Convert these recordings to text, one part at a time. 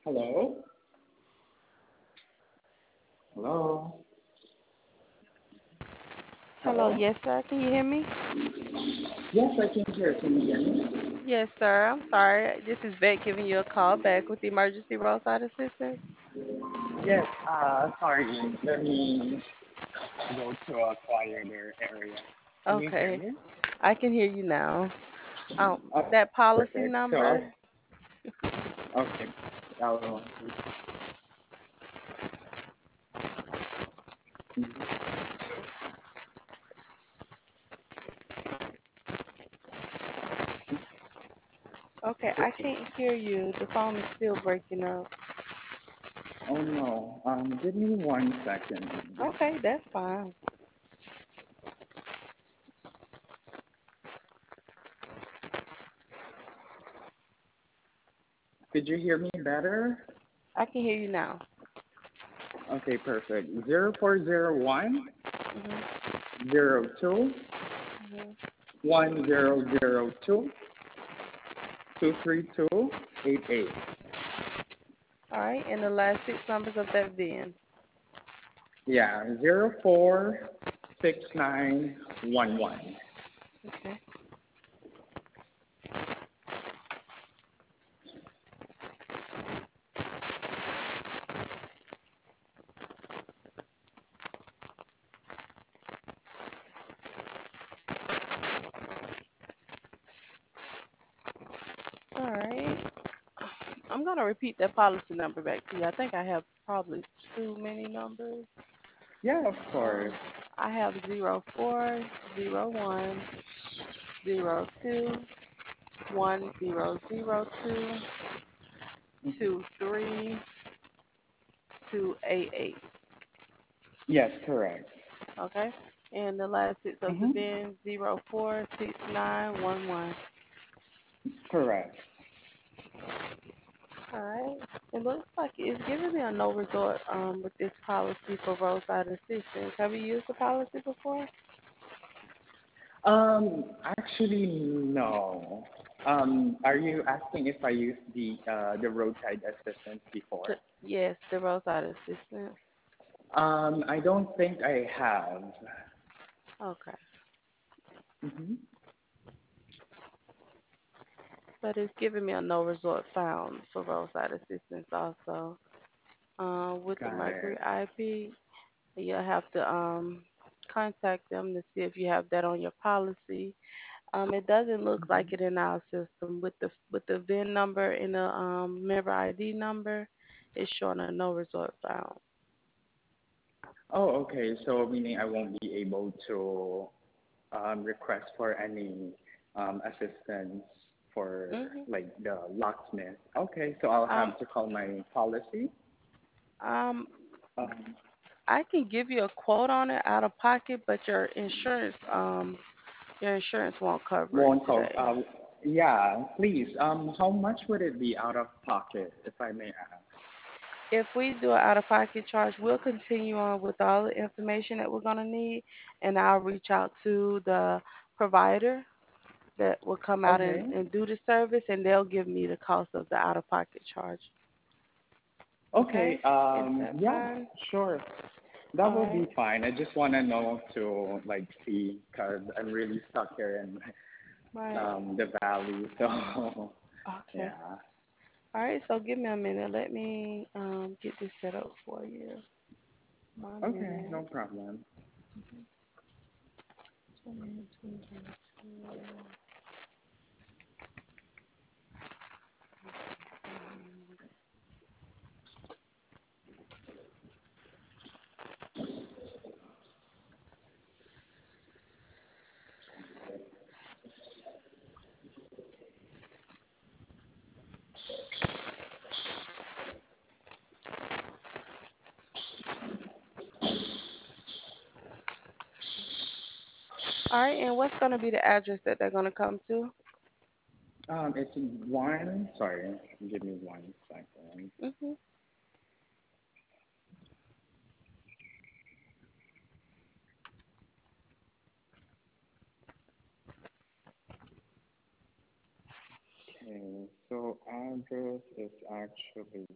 Hello? Hello? Hello, Hello? yes, sir. Can you hear me? Yes, I can hear. Can you hear me? Yes, sir. I'm sorry. This is Vet giving you a call back with the emergency roadside assistance. Yes, sorry. Let me go to a quieter area. Can you hear Okay, me? I can hear you now. Oh, That policy perfect. number. Okay. I'll, Okay, I can't hear you. The phone is still breaking up. oh no. Give me 1 second. Okay, that's fine. Could you hear me better? I can hear you now. Okay, perfect. 0401 Hmm. 02 Hmm. 1002 23288. All right, and the last six numbers of that VIN. Yeah, 046911. Okay. All right. I'm gonna repeat that policy number back to you. I think I have probably too many numbers. Yeah, of Um, course. I have 0401021002 23 288. Yes, correct. Okay. And the last six of the Mm-hmm. VIN 046911. Correct. All right. It looks like it's giving me a no resort with this policy for roadside assistance. Have you used the policy before? Actually, no. Are you asking if I used the roadside assistance before? Yes, the roadside assistance. I don't think I have. Okay. Mm-hmm. But it's giving me a no resort found for roadside assistance also. With the Got Mercury it. IP, you'll have to contact them to see if you have that on your policy. It doesn't look like it in our system with the VIN number and the member ID number. It's showing a no resort found. Oh, okay. So meaning I won't be able to request for any assistance for Hmm. like the locksmith. Okay, so I'll Um, have to call my policy. um, Um, I can give you a quote on it out of pocket, but your insurance won't cover it won't call. today. Yeah, please. How much would it be out of pocket, if I may ask? If we do an out of pocket charge, we'll continue on with all the information that we're going to need, and I'll reach out to the provider that will come out Okay. and do the service, and they'll give me the cost of the out of pocket charge. Okay. Okay? Is that Yeah, fine? sure. That All will be right. fine. I just want to know to like see, cause I'm really stuck here in Right. the valley. So Okay. yeah. All right. So give me a minute. Let me get this set up for you. 1 minute. Okay, no problem. 22. All right. And what's going to be the address that they're going to come to? It's one. Sorry, give me 1 second. Mm-hmm. Okay, so address is actually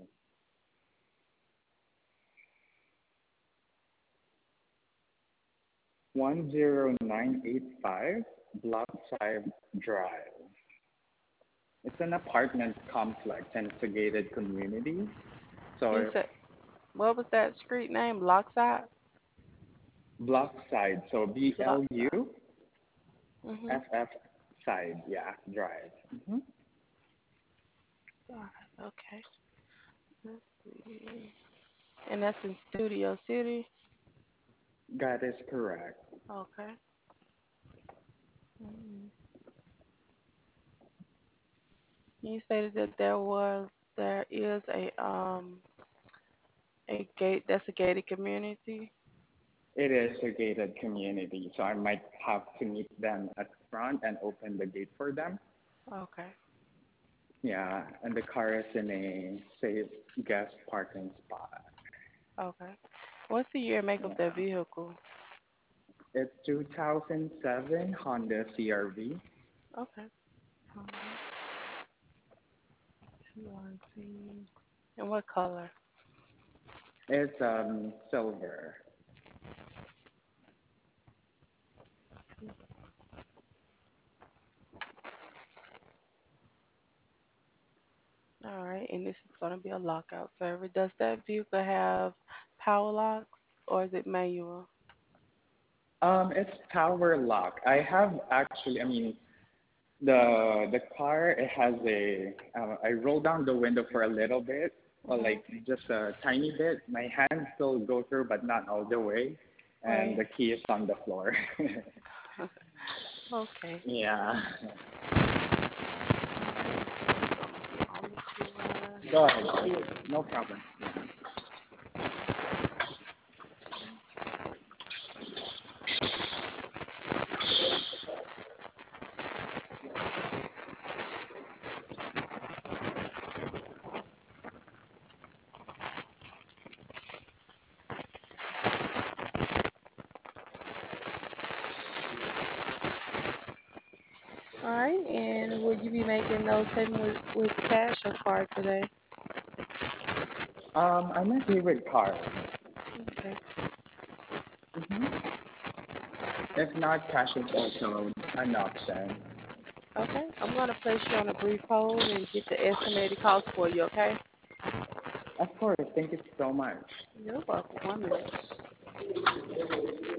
10985 Blockside Drive. It's an apartment complex and it's a gated community. You So said what was that street name? Lockside? Blockside, so Lockside. BLUFF Mhm. side, yeah, drive. Hmm. All right. Okay. Let's see. And that's in Studio City. That is correct. Okay. Mhm. You stated that there is a gate that's a gated community. It is a gated community, so I might have to meet them at front and open the gate for them. Okay. Yeah, and the car is in a safe guest parking spot. Okay. What's the year make of that Yeah. vehicle? It's 2007 Honda CRV. Okay. Honda CRV. And what color? It's silver. All right. And this is going to be a lockout server. Does that vehicle have power locks or is it manual? It's power lock. I have actually, I mean, the car it has a. I roll down the window for a little bit, or Mhm. like just a tiny bit. My hands still go through, but not all the way, and Right. the key is on the floor. Okay. Yeah. All right. So it's going to be on the floor. Go ahead. No problem. All right. And will you be making those payments with cash or card today? I'm okay with cars. Okay. Hmm. If not, cash is also an option. Okay. I'm going to place you on a brief hold and get the estimated cost for you, okay? Of course. Thank you so much. You're welcome. 1 minute.